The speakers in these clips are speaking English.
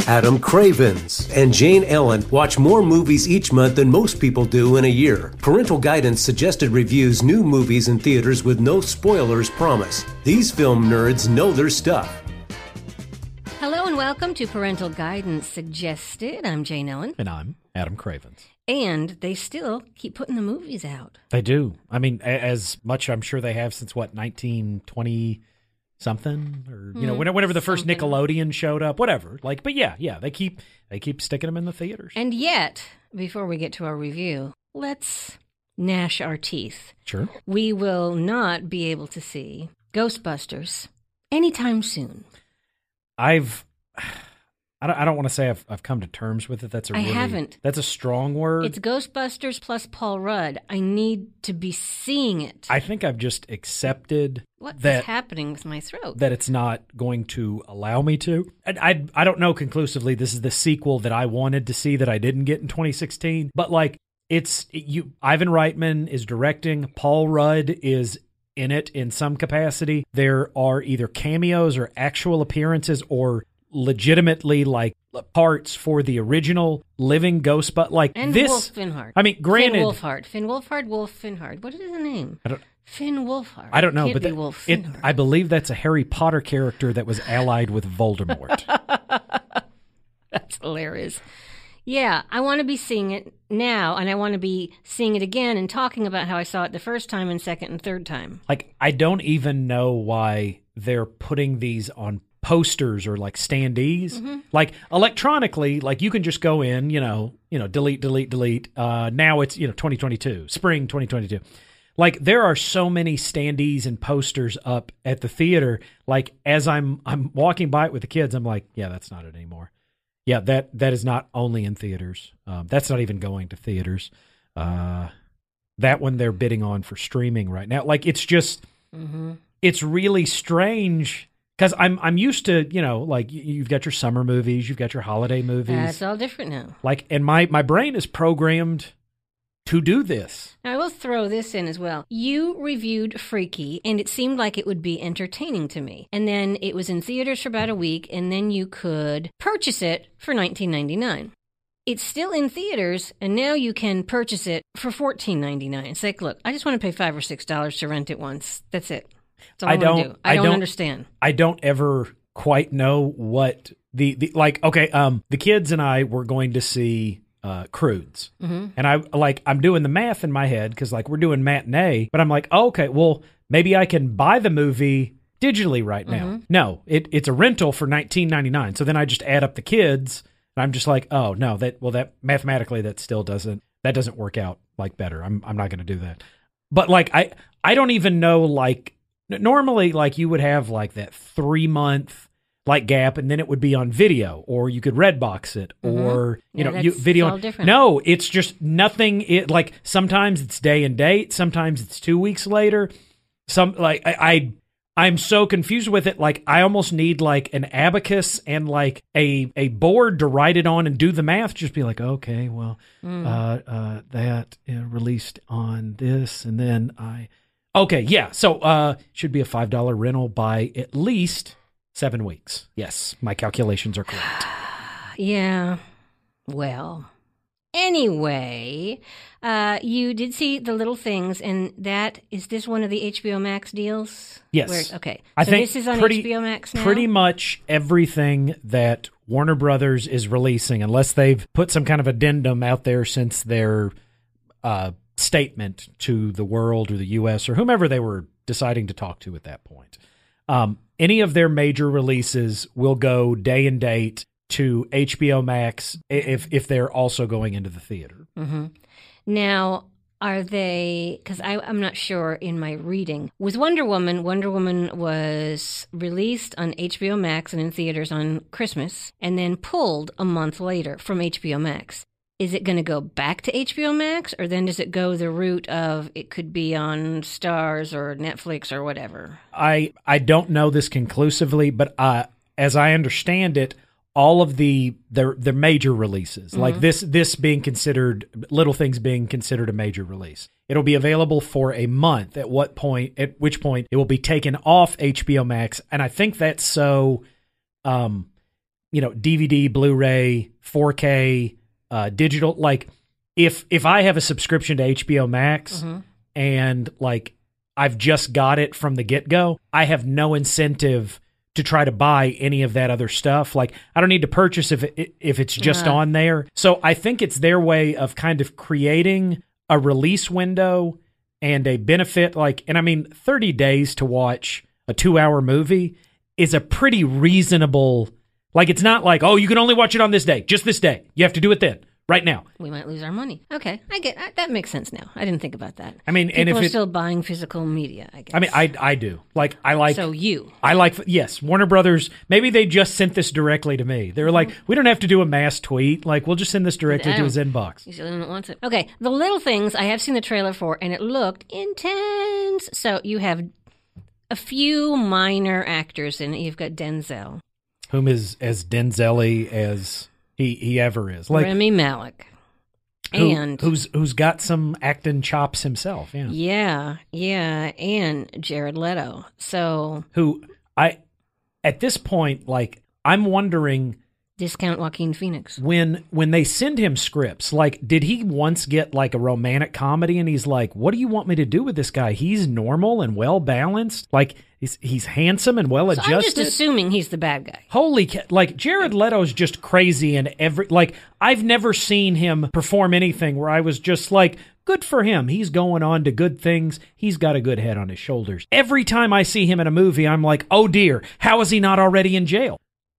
Adam Cravens and Jane Ellen watch more movies each month than most people do in a year. Parental Guidance Suggested reviews new movies in theaters with no spoilers promise. These film nerds know their stuff. Hello and welcome to Parental Guidance Suggested. I'm Jane Ellen. And I'm Adam Cravens. And they still keep putting the movies out. They do. I mean, as much I'm sure they have since, 1920 something? Or, whenever the first Nickelodeon showed up, whatever. But yeah, they keep sticking them in the theaters. And yet, before we get to our review, let's gnash our teeth. Sure. We will not be able to see Ghostbusters anytime soon. I don't want to say I've come to terms with it. I haven't. That's a strong word. It's Ghostbusters plus Paul Rudd. I need to be seeing it. I think I've just accepted what's happening with my throat. That it's not going to allow me to. I don't know conclusively this is the sequel that I wanted to see that I didn't get in 2016. But Ivan Reitman is directing. Paul Rudd is in it in some capacity. There are either cameos or actual appearances or legitimately parts for the original living Ghostbusters. And Wolf Finhard. I mean, granted, Finn Wolfhard, Wolf Finhard. What is his name? Finn Wolfhard. I don't know, Can't but be Wolf Finhard. I believe that's a Harry Potter character that was allied with Voldemort. That's hilarious. Yeah, I want to be seeing it now, and I want to be seeing it again and talking about how I saw it the first time and second and third time. I don't even know why they're putting these on posters or standees. Mm-hmm. Electronically, you can just go in, delete. Now it's 2022, spring 2022. There are so many standees and posters up at the theater. As I'm walking by it with the kids, I'm like, yeah, that's not it anymore. Yeah, that is not only in theaters. That's not even going to theaters. That one they're bidding on for streaming right now. It's just, It's really strange. Because I'm used to, you've got your summer movies, you've got your holiday movies. It's all different now. And my brain is programmed to do this. Now, I will throw this in as well. You reviewed Freaky, and it seemed like it would be entertaining to me. And then it was in theaters for about a week, and then you could purchase it for $19.99. It's still in theaters, and now you can purchase it for $14.99. It's look, I just want to pay $5 or $6 to rent it once. That's it. That's all I want to do. I don't understand. I don't ever quite know what the kids and I were going to see Croods. Mm-hmm. And I'm doing the math in my head because we're doing matinee, but I'm like, oh, okay, well, maybe I can buy the movie digitally right now. Mm-hmm. No, it's a rental for $19.99. So then I just add up the kids and I'm just like, oh no, that mathematically that still doesn't work out better. I'm not going to do that. But I don't even know normally, you would have that 3-month gap, and then it would be on video, or you could Redbox it, or video. All different. No, it's just nothing. Sometimes it's day and date, sometimes it's 2 weeks later. I'm so confused with it. I almost need an abacus and a board to write it on and do the math. Just be okay, well, that released on this, and then Okay, yeah. So should be a $5 rental by at least 7 weeks. Yes, my calculations are correct. Yeah. Well, anyway, you did see The Little Things, and is this one of the HBO Max deals? Yes. Okay. I think this is on HBO Max now? Pretty much everything that Warner Brothers is releasing, unless they've put some kind of addendum out there since their statement to the world or the U.S. or whomever they were deciding to talk to at that point. Any of their major releases will go day and date to HBO Max if they're also going into the theater. Mm-hmm. Now, are they, because I'm not sure in my reading, with Wonder Woman was released on HBO Max and in theaters on Christmas and then pulled a month later from HBO Max. Is it going to go back to HBO Max, or then does it go the route of it could be on Starz or Netflix or whatever? I don't know this conclusively, but as I understand it, all of the major releases, like this being considered, Little Things being considered a major release, it'll be available for a month. At which point it will be taken off HBO Max, and I think that's so DVD, Blu-ray, 4K, digital. Like, if I have a subscription to HBO Max and like I've just got it from the get-go, I have no incentive to try to buy any of that other stuff. Like, I don't need to purchase if it's just on there. So I think it's their way of kind of creating a release window and a benefit. Like, and I mean, 30 days to watch a 2-hour movie is a pretty reasonable, like, it's not like, oh, you can only watch it on this day, just this day. You have to do it then, right now. We might lose our money. Okay, that makes sense now. I didn't think about that. I mean, people and if are it, still buying physical media, I guess. I mean, I do. Like, I like. So you. I like, yes, Warner Brothers, maybe they just sent this directly to me. They were like, we don't have to do a mass tweet. Like, we'll just send this directly to his inbox. He's the only one that wants it. Okay, The Little Things, I have seen the trailer for, and it looked intense. So you have a few minor actors in it. You've got Denzel. Whom is as Denzel-y as he ever is. Like, Rami Malek. And who's got some acting chops himself. Yeah, and Jared Leto. So at this point, like, I'm wondering, discount Joaquin Phoenix. When they send him scripts, like, did he once get like a romantic comedy and he's like, what do you want me to do with this guy? He's normal and well balanced. Like, he's handsome and well adjusted. I'm just assuming he's the bad guy. Like, Jared Leto's just crazy and like, I've never seen him perform anything where I was just like, good for him. He's going on to good things. He's got a good head on his shoulders. Every time I see him in a movie, I'm like, oh dear, how is he not already in jail?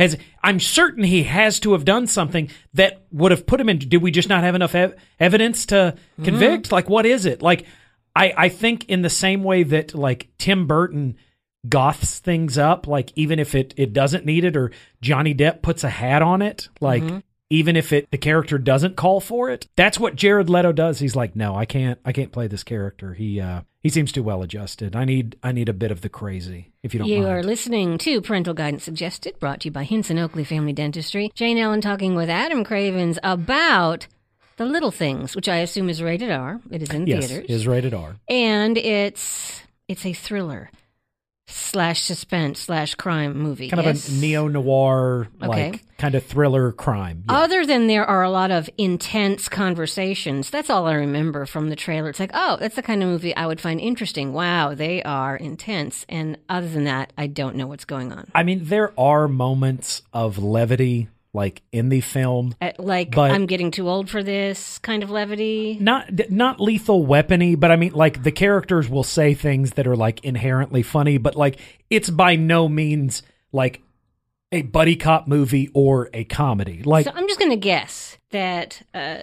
I'm certain he has to have done something that would have put him in. Did we just not have enough evidence to convict? Like, what is it? Like, I think in the same way that, like, Tim Burton goths things up, like, even if it doesn't need it, or Johnny Depp puts a hat on it, like, even if the character doesn't call for it. That's what Jared Leto does. He's like, no, I can't play this character. He seems too well adjusted. I need a bit of the crazy, if you don't mind. You are listening to Parental Guidance Suggested, brought to you by Hinson Oakley Family Dentistry. Jane Ellen talking with Adam Cravens about The Little Things, which I assume is rated R. It is in theaters. Yes, is rated R. And it's a thriller / suspense / crime movie. Kind of a neo-noir, like, kind of thriller crime. Yeah. Other than there are a lot of intense conversations, that's all I remember from the trailer. It's like, oh, that's the kind of movie I would find interesting. Wow, they are intense. And other than that, I don't know what's going on. I mean, there are moments of levity, like, in the film. But I'm getting too old for this kind of levity. Not Lethal Weapon-y, but I mean, like, the characters will say things that are, like, inherently funny, but, like, it's by no means, like, a buddy cop movie or a comedy. Like, so I'm just going to guess that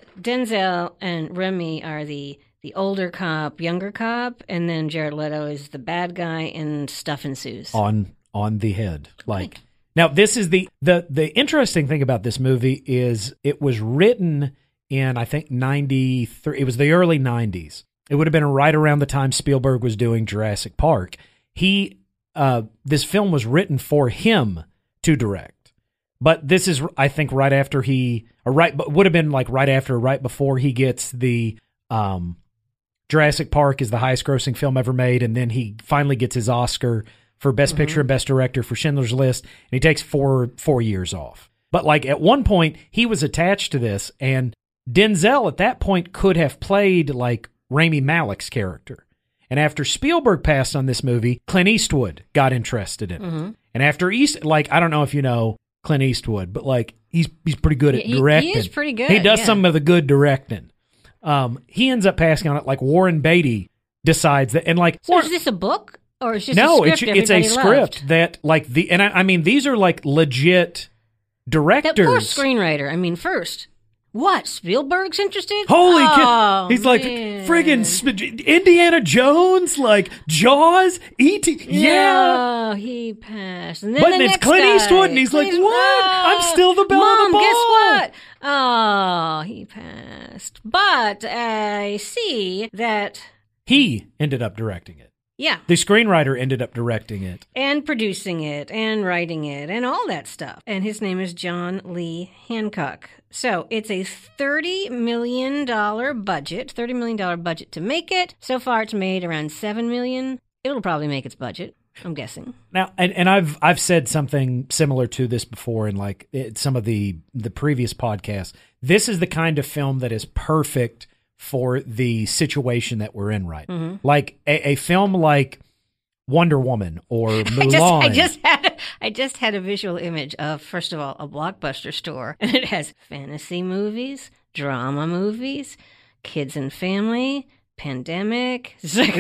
Denzel and Remy are the older cop, younger cop, and then Jared Leto is the bad guy, and stuff ensues. On the head. Like... Now, this is the interesting thing about this movie is it was written in, I think, 93. It was the early 90s. It would have been right around the time Spielberg was doing Jurassic Park. This film was written for him to direct. But this is, I think, right after would have been like right after, right before he gets the, Jurassic Park is the highest grossing film ever made, and then he finally gets his Oscar for Best Picture and Best Director for Schindler's List, and he takes four years off. But, like, at one point, he was attached to this, and Denzel at that point could have played, like, Rami Malek's character. And after Spielberg passed on this movie, Clint Eastwood got interested in it. And after I don't know if you know Clint Eastwood, but, like, he's pretty good at directing. He is pretty good. He does some of the good directing. He ends up passing on it, like, Warren Beatty decides that, and, like... So is this a book? Or it's just it's a script that, like, I mean, these are, like, legit directors. That poor screenwriter. I mean, first, what? Spielberg's interested? Holy cow. He's like, friggin' Indiana Jones, like, Jaws, E.T. Yeah. Oh, he passed. And then but it's Clint Eastwood, and he's like, what? I'm still the belle of the ball. Mom, guess what? Oh, he passed. But I see that... He ended up directing it. Yeah. The screenwriter ended up directing it. And producing it, and writing it, and all that stuff. And his name is John Lee Hancock. So it's a $30 million budget to make it. So far it's made around $7 million. It'll probably make its budget. I'm guessing. Now, and I've said something similar to this before in like some of the previous podcasts. This is the kind of film that is perfect for the situation that we're in right now. Like a film like Wonder Woman or Mulan. I just had a visual image of, first of all, a Blockbuster store, and it has fantasy movies, drama movies, kids and family, pandemic.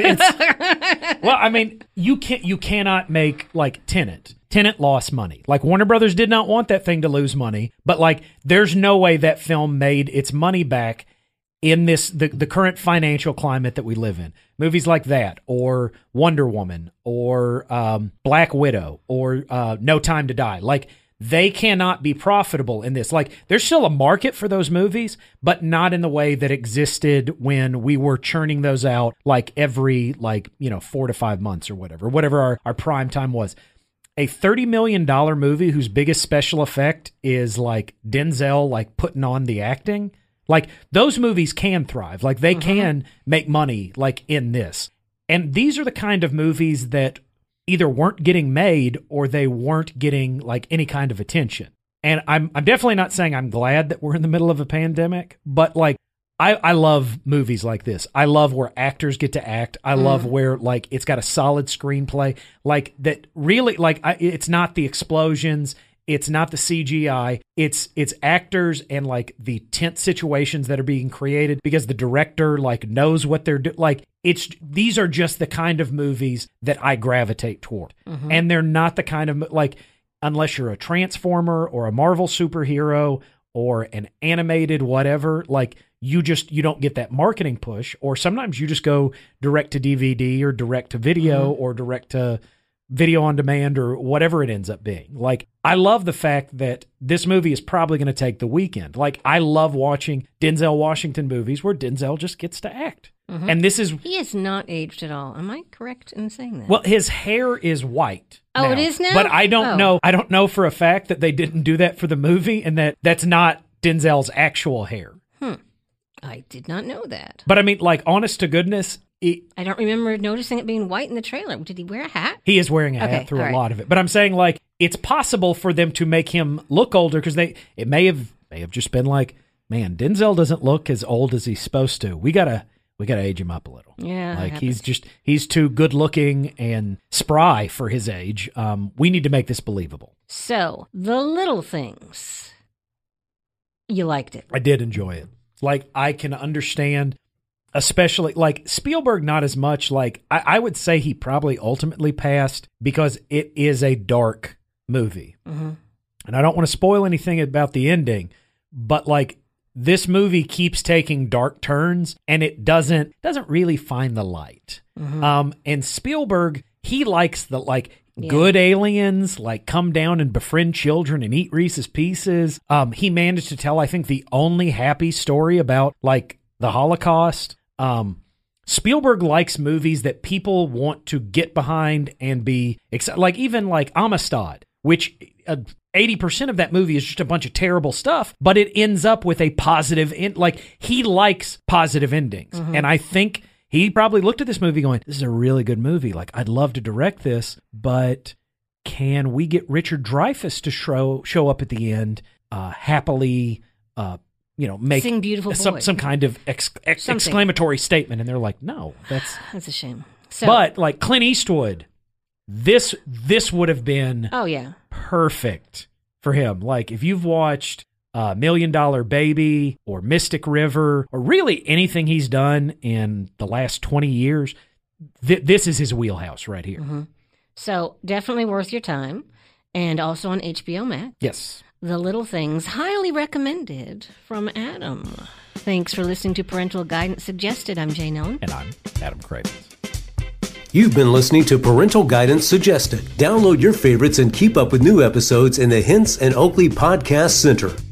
Well, I mean, you cannot make like Tenet. Tenet lost money. Like Warner Brothers did not want that thing to lose money, but like there's no way that film made its money back in the current financial climate that we live in. Movies like that, or Wonder Woman, or Black Widow, or No Time to Die. Like, they cannot be profitable in this. Like, there's still a market for those movies, but not in the way that existed when we were churning those out like every 4 to 5 months or whatever our prime time was. A $30 million movie whose biggest special effect is like Denzel like putting on the acting. Like, those movies can thrive. Like, they can make money, like, in this. And these are the kind of movies that either weren't getting made or they weren't getting, like, any kind of attention. And I'm definitely not saying I'm glad that we're in the middle of a pandemic, but, like, I love movies like this. I love where actors get to act. I love where, like, it's got a solid screenplay. Like, that really, like, it's not the explosions. It's not the CGI. It's actors and like the tense situations that are being created because the director like knows what they're doing. Like these are just the kind of movies that I gravitate toward. And they're not the kind of like, unless you're a Transformer or a Marvel superhero or an animated whatever, like you don't get that marketing push. Or sometimes you just go direct to DVD or direct to video or direct to video on demand or whatever it ends up being. Like, I love the fact that this movie is probably going to take the weekend. Like, I love watching Denzel Washington movies where Denzel just gets to act. And he has not aged at all. Am I correct in saying that? Well, his hair is white. Oh, it is now? But I don't know. I don't know for a fact that they didn't do that for the movie and that's not Denzel's actual hair. I did not know that. But I mean, like, honest to goodness, I don't remember noticing it being white in the trailer. Did he wear a hat? He is wearing a hat through a lot of it. But I'm saying, like, it's possible for them to make him look older because it may have just been like, man, Denzel doesn't look as old as he's supposed to. We gotta age him up a little. Yeah, like he's too good looking and spry for his age. We need to make this believable. So, The Little Things. You liked it. I did enjoy it. Like, I can understand, especially, like, Spielberg, not as much. Like, I would say he probably ultimately passed because it is a dark movie. And I don't want to spoil anything about the ending, but, like, this movie keeps taking dark turns, and it doesn't really find the light. And Spielberg, he likes the, like, good aliens, like, come down and befriend children and eat Reese's Pieces. He managed to tell, I think, the only happy story about, like, the Holocaust. Spielberg likes movies that people want to get behind and be excited. Like, even, like, Amistad, which 80% of that movie is just a bunch of terrible stuff, but it ends up with a positive end. Like, he likes positive endings. And I think he probably looked at this movie going, this is a really good movie. Like, I'd love to direct this, but can we get Richard Dreyfuss to show up at the end, happily, make Sing Beautiful Boy. some kind of exclamatory statement? And they're like, no, that's a shame. So, but like Clint Eastwood, this would have been perfect for him. Like, if you've watched $1 Million Baby or Mystic River or really anything he's done in the last 20 years, this is his wheelhouse right here. So definitely worth your time, and also on HBO Max. Yes. The Little Things, highly recommended from Adam. Thanks for listening to Parental Guidance Suggested. I'm Jane Ellen. And I'm Adam Cravens. You've been listening to Parental Guidance Suggested. Download your favorites and keep up with new episodes in the Hints and Oakley Podcast Center.